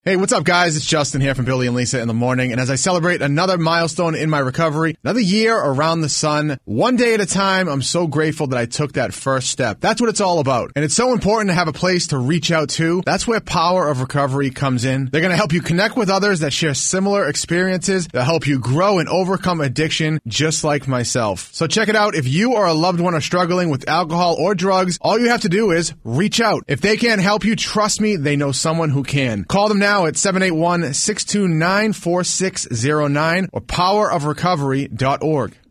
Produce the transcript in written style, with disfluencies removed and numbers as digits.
Hey, what's up, guys? It's Justin here from Billy and Lisa in the Morning. And as I celebrate another milestone in my recovery, another year around the sun, one day at a time, I'm so grateful that I took that first step. That's what it's all about. And it's so important to have a place to reach out to. That's where Power of Recovery comes in. They're going to help you connect with others that share similar experiences. They'll help you grow and overcome addiction, just like myself. So check it out. If you or a loved one are struggling with alcohol or drugs, all you have to do is reach out. If they can't help you, trust me, they know someone who can. Call them now at 781-629-4609 or powerofrecovery.org.